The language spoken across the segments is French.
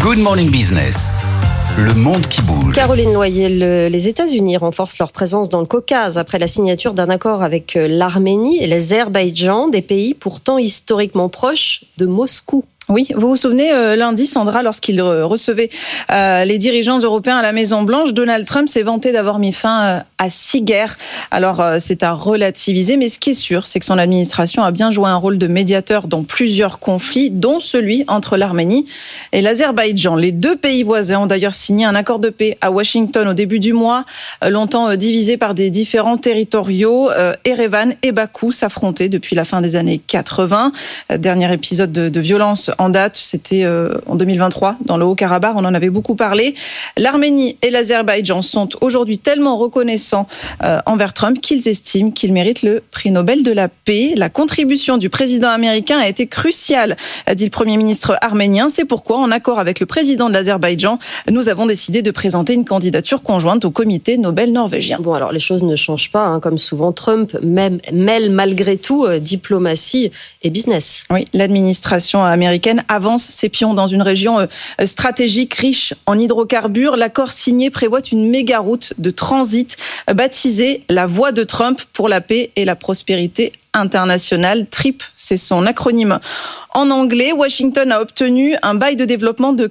Good Morning Business. Le monde qui bouge. Caroline Loyer, les États-Unis renforcent leur présence dans le Caucase après la signature d'un accord avec l'Arménie et l'Azerbaïdjan, des pays pourtant historiquement proches de Moscou. Oui, vous vous souvenez, lundi, Sandra, lorsqu'il recevait les dirigeants européens à la Maison-Blanche, Donald Trump s'est vanté d'avoir mis fin à 6 guerres. Alors, c'est à relativiser, mais ce qui est sûr, c'est que son administration a bien joué un rôle de médiateur dans plusieurs conflits, dont celui entre l'Arménie et l'Azerbaïdjan. Les deux pays voisins ont d'ailleurs signé un accord de paix à Washington au début du mois, longtemps divisé par des différends territoriaux. Erevan et Bakou s'affrontaient depuis la fin des années 80. Dernier épisode de violence en date, c'était en 2023, dans le Haut-Karabakh, on en avait beaucoup parlé. L'Arménie et l'Azerbaïdjan sont aujourd'hui tellement reconnaissants envers Trump qu'ils estiment qu'il mérite le prix Nobel de la paix. La contribution du président américain a été cruciale, a dit le Premier ministre arménien. C'est pourquoi, en accord avec le président de l'Azerbaïdjan, nous avons décidé de présenter une candidature conjointe au comité Nobel norvégien. Bon, alors les choses ne changent pas, comme souvent Trump mêle malgré tout diplomatie et business. Oui, l'administration américaine avance ses pions dans une région stratégique riche en hydrocarbures. L'accord signé prévoit une méga route de transit baptisée la Voie de Trump pour la paix et la prospérité internationale. TRIP, c'est son acronyme. En anglais, Washington a obtenu un bail de développement de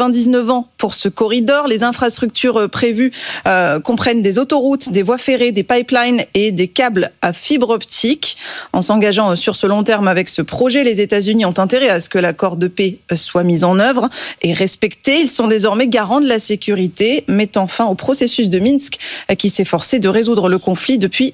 99 ans pour ce corridor. Les infrastructures prévues comprennent des autoroutes, des voies ferrées, des pipelines et des câbles à fibre optique. En s'engageant sur ce long terme avec ce projet, les États-Unis ont intérêt à ce que l'accord de paix soit mis en œuvre et respecté. Ils sont désormais garants de la sécurité, mettant fin au processus de Minsk qui s'est forcé de résoudre le conflit depuis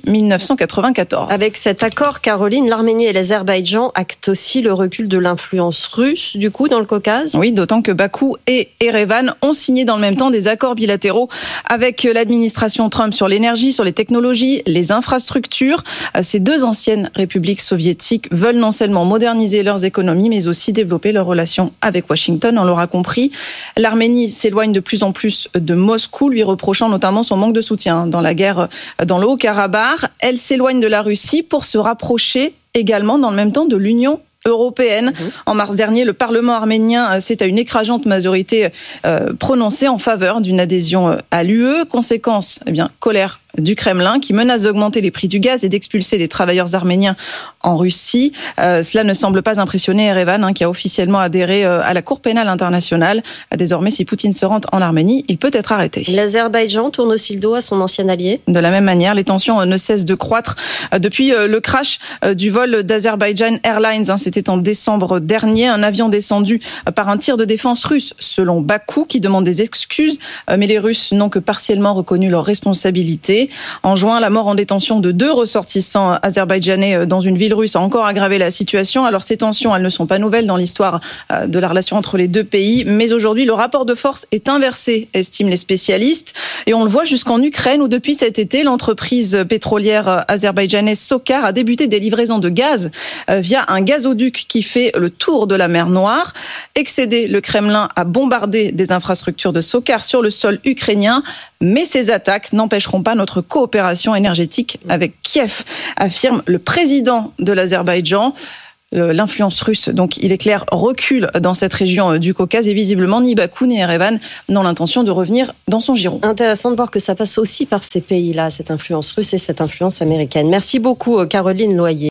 1994. Avec cet accord, Caroline, l'Arménie et l'Azerbaïdjan actent aussi le recul de l'influence russe, du coup, dans le Caucase. Oui, d'autant que Bakou et Erevan ont signé dans le même temps des accords bilatéraux avec l'administration Trump sur l'énergie, sur les technologies, les infrastructures. Ces deux anciennes républiques soviétiques veulent non seulement moderniser leurs économies, mais aussi développer leurs relations avec Washington. On l'aura compris, l'Arménie s'éloigne de plus en plus de Moscou, lui reprochant notamment son manque de soutien dans la guerre dans le Haut-Karabakh. Elle s'éloigne de la Russie pour se rapprocher également dans le même temps de l'Union européenne. En mars dernier, le Parlement arménien s'est à une écrasante majorité prononcé en faveur d'une adhésion à l'UE. Conséquence, colère du Kremlin qui menace d'augmenter les prix du gaz et d'expulser des travailleurs arméniens en Russie. Cela ne semble pas impressionner Erevan, qui a officiellement adhéré à la Cour pénale internationale. Désormais, si Poutine se rend en Arménie, il peut être arrêté. L'Azerbaïdjan tourne aussi le dos à son ancien allié. De la même manière, les tensions ne cessent de croître depuis le crash du vol d'Azerbaijan Airlines. C'était en décembre dernier. Un avion descendu par un tir de défense russe, selon Bakou, qui demande des excuses. Mais les Russes n'ont que partiellement reconnu leurs responsabilités. En juin, la mort en détention de 2 ressortissants azerbaïdjanais dans une ville russe a encore aggravé la situation. Alors ces tensions, elles ne sont pas nouvelles dans l'histoire de la relation entre les deux pays. Mais aujourd'hui, le rapport de force est inversé, estiment les spécialistes. Et on le voit jusqu'en Ukraine, où depuis cet été, l'entreprise pétrolière azerbaïdjanaise SOCAR a débuté des livraisons de gaz via un gazoduc qui fait le tour de la mer Noire. Excédé, le Kremlin a bombardé des infrastructures de SOCAR sur le sol ukrainien. Mais ces attaques n'empêcheront pas notre coopération énergétique avec Kiev, affirme le président de l'Azerbaïdjan. L'influence russe, donc il est clair, recule dans cette région du Caucase et visiblement ni Bakou ni Erevan n'ont l'intention de revenir dans son giron. Intéressant de voir que ça passe aussi par ces pays-là, cette influence russe et cette influence américaine. Merci beaucoup Caroline Loyer.